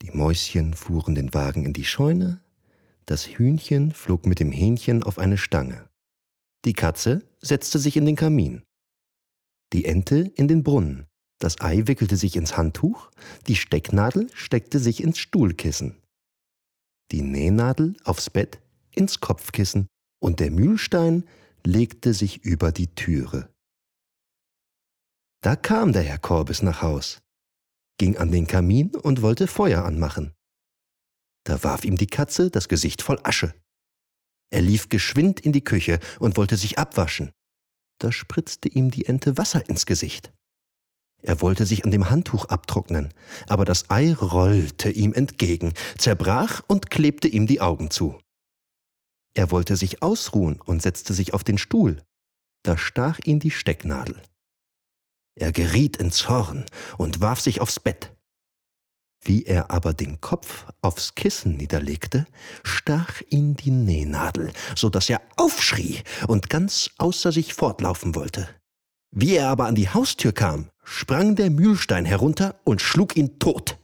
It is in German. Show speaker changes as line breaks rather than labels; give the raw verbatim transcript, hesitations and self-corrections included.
Die Mäuschen fuhren den Wagen in die Scheune, das Hühnchen flog mit dem Hähnchen auf eine Stange. Die Katze setzte sich in den Kamin. Die Ente in den Brunnen. Das Ei wickelte sich ins Handtuch, die Stecknadel steckte sich ins Stuhlkissen. Die Nähnadel aufs Bett, ins Kopfkissen und der Mühlstein legte sich über die Türe. Da kam der Herr Korbes nach Haus, ging an den Kamin und wollte Feuer anmachen. Da warf ihm die Katze das Gesicht voll Asche. Er lief geschwind in die Küche und wollte sich abwaschen. Da spritzte ihm die Ente Wasser ins Gesicht. Er wollte sich an dem Handtuch abtrocknen, aber das Ei rollte ihm entgegen, zerbrach und klebte ihm die Augen zu. Er wollte sich ausruhen und setzte sich auf den Stuhl. Da stach ihn die Stecknadel. Er geriet in Zorn und warf sich aufs Bett. Wie er aber den Kopf aufs Kissen niederlegte, stach ihn die Nähnadel, so dass er aufschrie und ganz außer sich fortlaufen wollte. Wie er aber an die Haustür kam, sprang der Mühlstein herunter und schlug ihn tot.